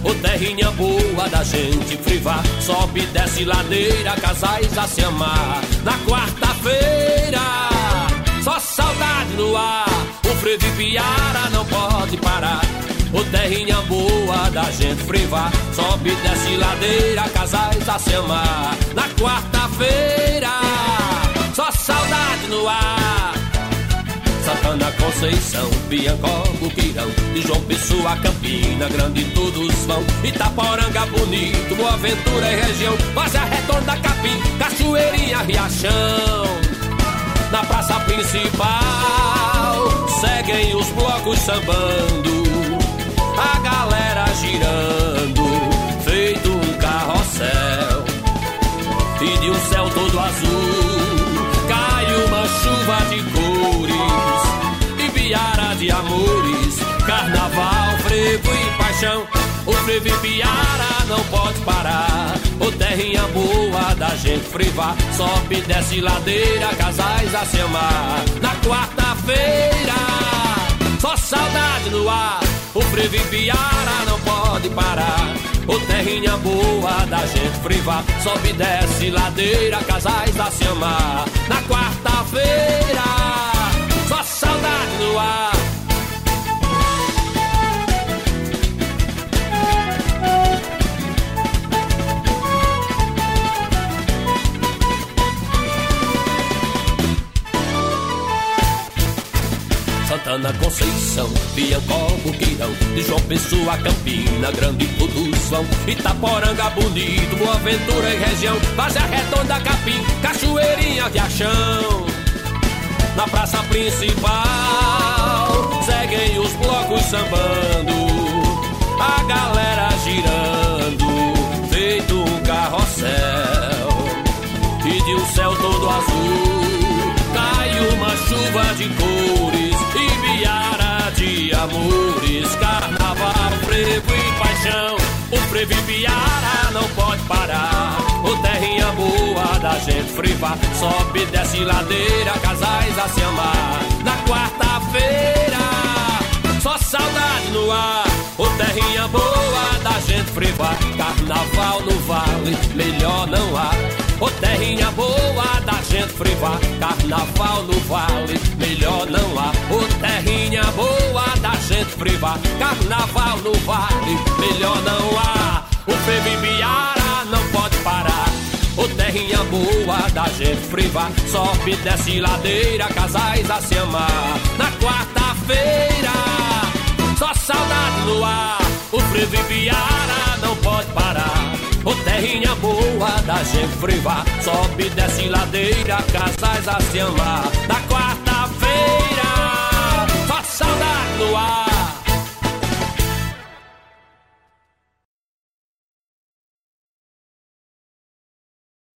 Ô terrinha boa da gente privar, sobe e desce ladeira, casais a se amar. Na quarta-feira, só saudade no ar, o frevo e piara não pode parar. Ô terrinha boa da gente privar, sobe e desce ladeira, casais a se amar. Na quarta-feira, só saudade no ar. Santana, Conceição, Piancó, Buquirão, de João Pessoa, Campina Grande, todos vão. Itaporanga, Bonito, Boa Ventura e região, Várzea Redonda, Capim, Cachoeirinha, Riachão. Na praça principal, seguem os blocos sambando, a galera girando, feito um carrossel. E de um céu todo azul, cai uma chuva de cores, e piara de amores, carnaval, frevo e paixão. O frevo e piara não pode parar, ô terrinha boa da gente privar, sobe e desce ladeira, casais a se amar. Na quarta-feira, só saudade no ar, o frevo e piara não pode parar. Ô terrinha boa da gente privar, sobe e desce ladeira, casais a se amar. Na quarta-feira, só saudade no ar. Santana, Conceição, Piancó, Buquirão, de João Pessoa, Campina Grande, todos vão. Itaporanga, Bonito, Boa Ventura e região, Várzea Redonda, Capim, Cachoeirinha, Riachão. Na praça principal, seguem os blocos sambando, a galera girando, feito um carrossel. E de um céu todo azul, cai uma chuva de cores, e piara de amores, carnaval, frevo e paixão. O frevo e piara não pode parar, ô terrinha boa da gente privar, sobe e desce ladeira, casais a se amar. Na quarta-feira, só saudade no ar, ô terrinha boa da gente privar, carnaval no vale, melhor não há. Ô terrinha boa da gente privar, carnaval no vale, melhor não há. Ô terrinha boa da gente privar, carnaval no vale, melhor não há. O frevo e piara não pode parar, ô terrinha boa da gente privar, sobe e desce ladeira, casais a se amar. Na quarta-feira, só saudade no ar, o frevo e piara não pode parar. Ô terrinha boa da gente privar, sobe e desce ladeira, casais a se amar. Na quarta-feira,